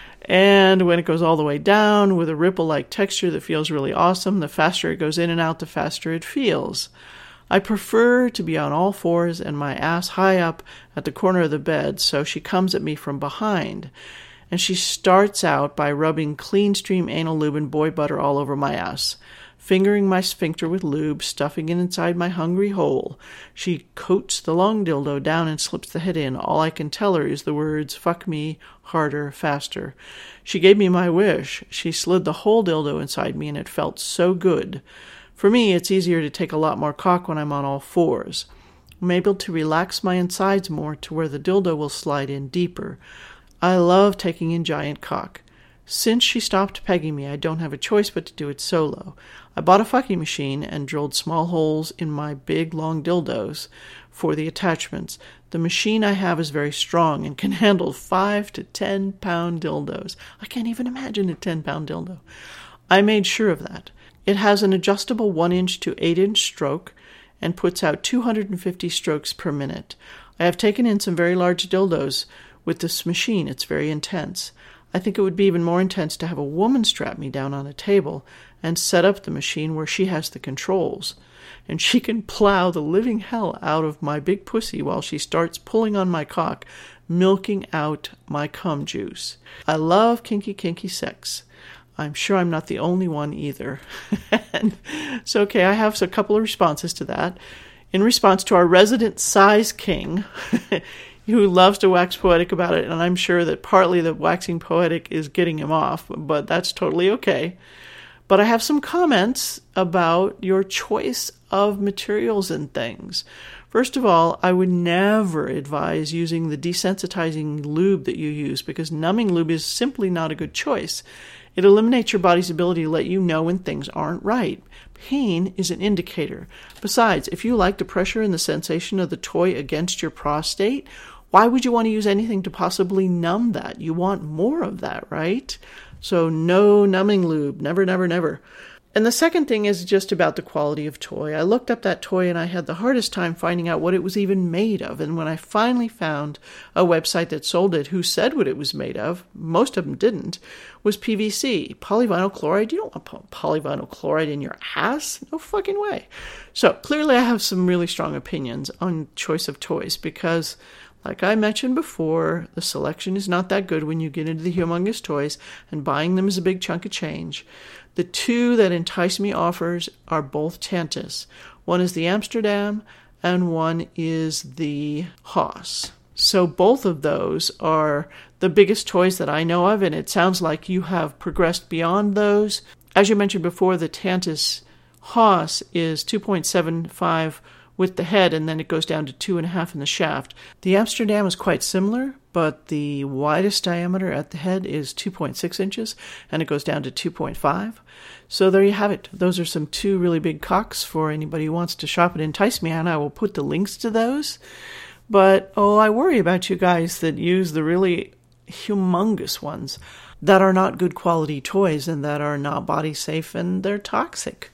And when it goes all the way down with a ripple-like texture that feels really awesome, the faster it goes in and out, the faster it feels. I prefer to be on all fours and my ass high up at the corner of the bed, so she comes at me from behind. And she starts out by rubbing clean stream anal lube and boy butter all over my ass, fingering my sphincter with lube, stuffing it inside my hungry hole. She coats the long dildo down and slips the head in. All I can tell her is the words, fuck me, harder, faster. She gave me my wish. She slid the whole dildo inside me and it felt so good. For me, it's easier to take a lot more cock when I'm on all fours. I'm able to relax my insides more to where the dildo will slide in deeper. I love taking in giant cock. Since she stopped pegging me, I don't have a choice but to do it solo. I bought a fucking machine and drilled small holes in my big, long dildos for the attachments. The machine I have is very strong and can handle five to ten pound dildos. I can't even imagine a ten pound dildo. I made sure of that. It has an adjustable one inch to eight inch stroke and puts out two hundred fifty strokes per minute. I have taken in some very large dildos with this machine. It's very intense. I think it would be even more intense to have a woman strap me down on a table and set up the machine where she has the controls. And she can plow the living hell out of my big pussy while she starts pulling on my cock milking out my cum juice. I love kinky, kinky sex. I'm sure I'm not the only one either. And so, okay, I have a couple of responses to that. In response to our resident size king, who loves to wax poetic about it, and I'm sure that partly the waxing poetic is getting him off, but that's totally okay. But I have some comments about your choice of materials and things. First of all, I would never advise using the desensitizing lube that you use, because numbing lube is simply not a good choice. It eliminates your body's ability to let you know when things aren't right. Pain is an indicator. Besides, if you like the pressure and the sensation of the toy against your prostate, why would you want to use anything to possibly numb that? You want more of that, right? So no numbing lube. Never, never, never. And the second thing is just about the quality of toy. I looked up that toy and I had the hardest time finding out what it was even made of. And when I finally found a website that sold it who said what it was made of, most of them didn't, was P V C, polyvinyl chloride. You don't want polyvinyl chloride in your ass? No fucking way. So clearly I have some really strong opinions on choice of toys because, like I mentioned before, the selection is not that good when you get into the humongous toys, and buying them is a big chunk of change. The two that Entice Me offers are both Tantus. One is the Amsterdam, and one is the Haas. So both of those are the biggest toys that I know of, and it sounds like you have progressed beyond those. As you mentioned before, the Tantus Haas is two point seven five with the head, and then it goes down to two and a half in the shaft. The Amsterdam is quite similar, but the widest diameter at the head is two point six inches, and it goes down to two point five. So there you have it. Those are some two really big cocks for anybody who wants to shop at Entice Me, and I will put the links to those. But, oh, I worry about you guys that use the really humongous ones that are not good quality toys and that are not body safe and they're toxic.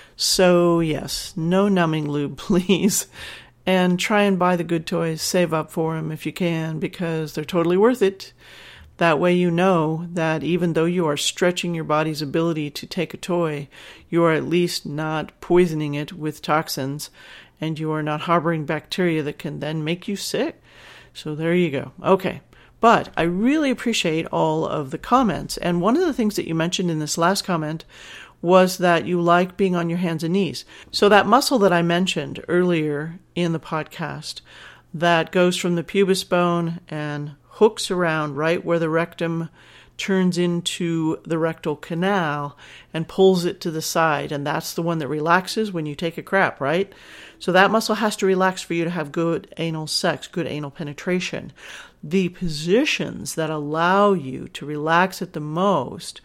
So, yes, no numbing lube, please. And try and buy the good toys. Save up for them if you can, because they're totally worth it. That way you know that even though you are stretching your body's ability to take a toy, you are at least not poisoning it with toxins, and you are not harboring bacteria that can then make you sick. So there you go. Okay. But I really appreciate all of the comments. And one of the things that you mentioned in this last comment was that you like being on your hands and knees. So that muscle that I mentioned earlier in the podcast that goes from the pubis bone and hooks around right where the rectum turns into the rectal canal and pulls it to the side. And that's the one that relaxes when you take a crap, right? So that muscle has to relax for you to have good anal sex, good anal penetration. The positions that allow you to relax it the most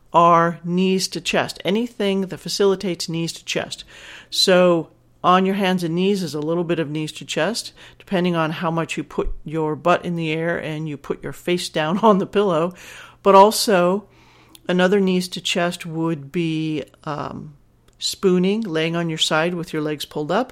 are knees to chest. Anything that facilitates knees to chest. So on your hands and knees is a little bit of knees to chest, depending on how much you put your butt in the air and you put your face down on the pillow. But also, another knees to chest would be um, spooning, laying on your side with your legs pulled up,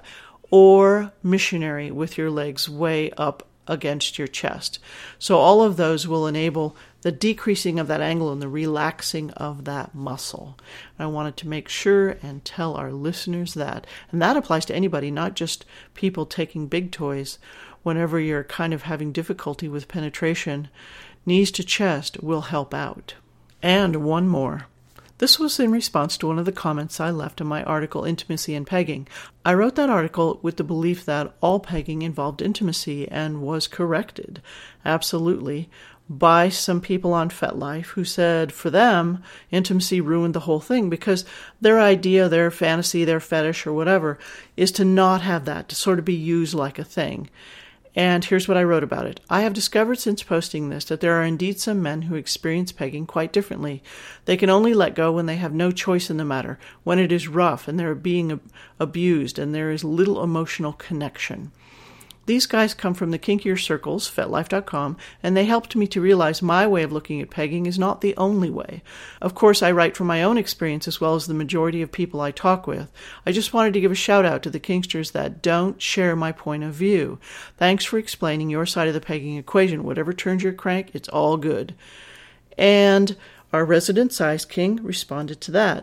or missionary with your legs way up against your chest. So all of those will enable the decreasing of that angle and the relaxing of that muscle. And I wanted to make sure and tell our listeners that. And that applies to anybody, not just people taking big toys. Whenever you're kind of having difficulty with penetration, knees to chest will help out. And one more. This was in response to one of the comments I left in my article, Intimacy and Pegging. I wrote that article with the belief that all pegging involved intimacy and was corrected, absolutely, by some people on FetLife who said for them, intimacy ruined the whole thing because their idea, their fantasy, their fetish or whatever is to not have that, to sort of be used like a thing. And here's what I wrote about it. I have discovered since posting this that there are indeed some men who experience pegging quite differently. They can only let go when they have no choice in the matter, when it is rough and they're being ab- abused and there is little emotional connection. These guys come from the kinkier circles, FetLife dot com, and they helped me to realize my way of looking at pegging is not the only way. Of course, I write from my own experience as well as the majority of people I talk with. I just wanted to give a shout out to the kinksters that don't share my point of view. Thanks for explaining your side of the pegging equation. Whatever turns your crank, it's all good. And our resident size king responded to that.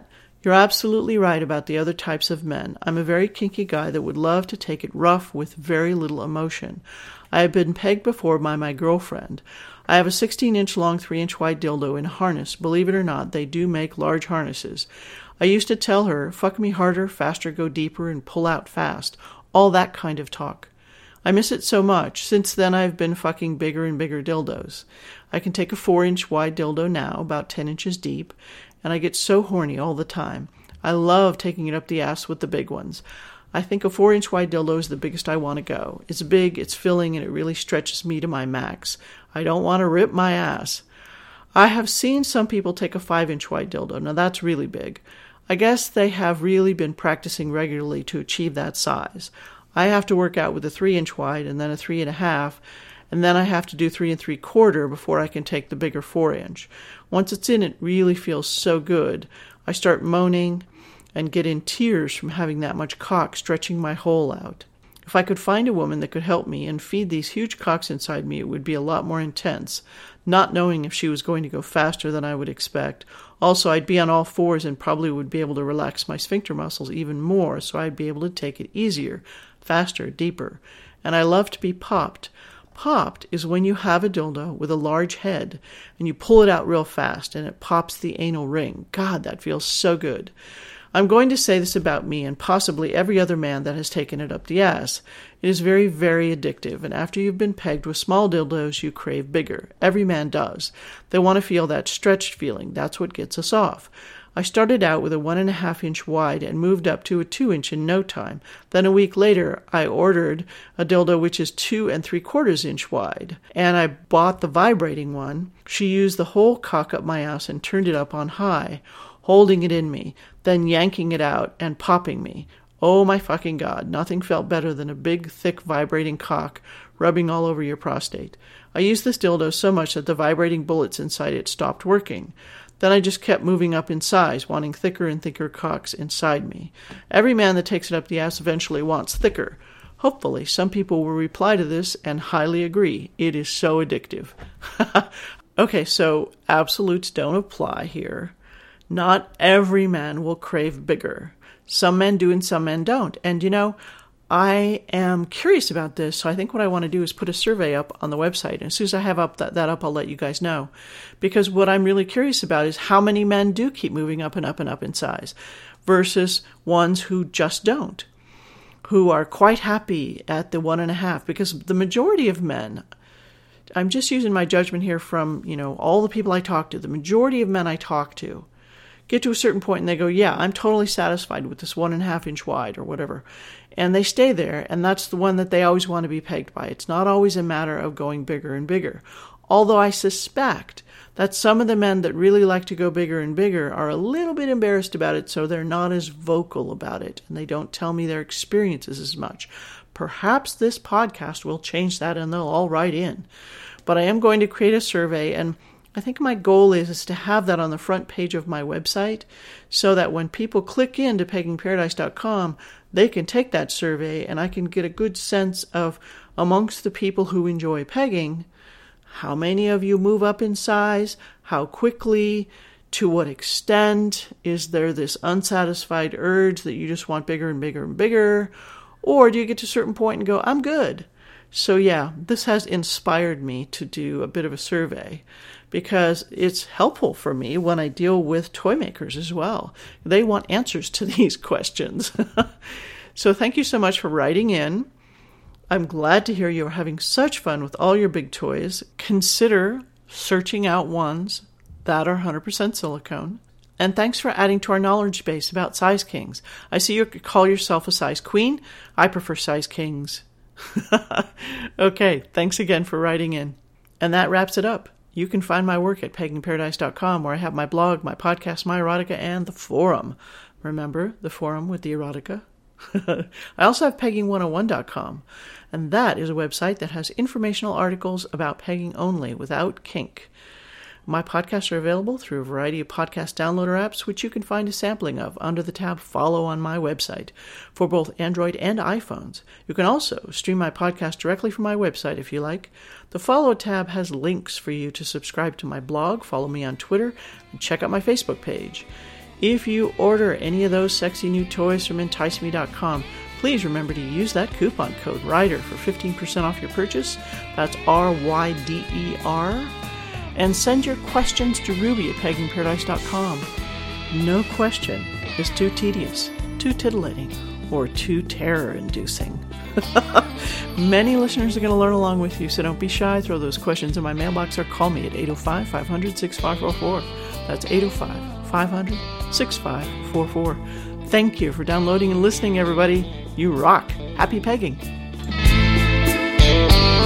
You're absolutely right about the other types of men. I'm a very kinky guy that would love to take it rough with very little emotion. I have been pegged before by my girlfriend. I have a sixteen-inch long, three-inch wide dildo in a harness. Believe it or not, they do make large harnesses. I used to tell her, fuck me harder, faster, go deeper, and pull out fast. All that kind of talk. I miss it so much. Since then, I've been fucking bigger and bigger dildos. I can take a four-inch wide dildo now, about ten inches deep, and I get so horny all the time. I love taking it up the ass with the big ones. I think a four-inch wide dildo is the biggest I want to go. It's big, it's filling, and it really stretches me to my max. I don't want to rip my ass. I have seen some people take a five-inch wide dildo. Now that's really big. I guess they have really been practicing regularly to achieve that size. I have to work out with a three-inch wide and then a three and a half, and then I have to do three and three quarter before I can take the bigger four-inch. Once it's in, it really feels so good. I start moaning and get in tears from having that much cock stretching my hole out. If I could find a woman that could help me and feed these huge cocks inside me, it would be a lot more intense, not knowing if she was going to go faster than I would expect. Also, I'd be on all fours and probably would be able to relax my sphincter muscles even more, so I'd be able to take it easier, faster, deeper. And I love to be popped. Popped is when you have a dildo with a large head and you pull it out real fast and it pops the anal ring. God, that feels so good. I'm going to say this about me and possibly every other man that has taken it up the ass. It is very, very addictive, and after you've been pegged with small dildos, you crave bigger. Every man does. They want to feel that stretched feeling. That's what gets us off. I started out with a one and a half inch wide and moved up to a two inch in no time. Then a week later, I ordered a dildo which is two and three quarters inch wide, and I bought the vibrating one. She used the whole cock up my ass and turned it up on high, holding it in me, then yanking it out and popping me. Oh my fucking God, nothing felt better than a big, thick, vibrating cock rubbing all over your prostate. I used this dildo so much that the vibrating bullets inside it stopped working. Then I just kept moving up in size, wanting thicker and thicker cocks inside me. Every man that takes it up the ass eventually wants thicker. Hopefully, some people will reply to this and highly agree. It is so addictive. Okay, so absolutes don't apply here. Not every man will crave bigger. Some men do and some men don't. And, you know, I am curious about this, so I think what I want to do is put a survey up on the website. And as soon as I have up that, that up, I'll let you guys know. Because what I'm really curious about is how many men do keep moving up and up and up in size versus ones who just don't, who are quite happy at the one and a half. Because the majority of men, I'm just using my judgment here from, you know, all the people I talk to, the majority of men I talk to get to a certain point and they go, yeah, I'm totally satisfied with this one and a half inch wide or whatever. And they stay there, and that's the one that they always want to be pegged by. It's not always a matter of going bigger and bigger. Although I suspect that some of the men that really like to go bigger and bigger are a little bit embarrassed about it, so they're not as vocal about it, and they don't tell me their experiences as much. Perhaps this podcast will change that, and they'll all write in. But I am going to create a survey, and I think my goal is, is to have that on the front page of my website so that when people click into pegging paradise dot com, they can take that survey and I can get a good sense of, amongst the people who enjoy pegging, how many of you move up in size, how quickly, to what extent, is there this unsatisfied urge that you just want bigger and bigger and bigger, or do you get to a certain point and go, I'm good. So yeah, this has inspired me to do a bit of a survey because it's helpful for me when I deal with toy makers as well. They want answers to these questions. So thank you so much for writing in. I'm glad to hear you're having such fun with all your big toys. Consider searching out ones that are one hundred percent silicone. And thanks for adding to our knowledge base about size kings. I see you call yourself a size queen. I prefer size kings. Okay, thanks again for writing in. And that wraps it up. You can find my work at pegging paradise dot com, where I have my blog, my podcast, My Erotica, and the forum. Remember, the forum with the erotica? I also have pegging one oh one dot com, and that is a website that has informational articles about pegging only, without kink. My podcasts are available through a variety of podcast downloader apps, which you can find a sampling of under the tab Follow on my website for both Android and iPhones. You can also stream my podcast directly from my website if you like. The Follow tab has links for you to subscribe to my blog, follow me on Twitter, and check out my Facebook page. If you order any of those sexy new toys from entice me dot com, please remember to use that coupon code RYDER for fifteen percent off your purchase. That's R Y D E R. And send your questions to Ruby at pegging paradise dot com. No question is too tedious, too titillating, or too terror-inducing. Many listeners are going to learn along with you, so don't be shy. Throw those questions in my mailbox or call me at eight oh five, five hundred, six five four four. That's eight oh five, five hundred, six five four four. Thank you for downloading and listening, everybody. You rock. Happy pegging.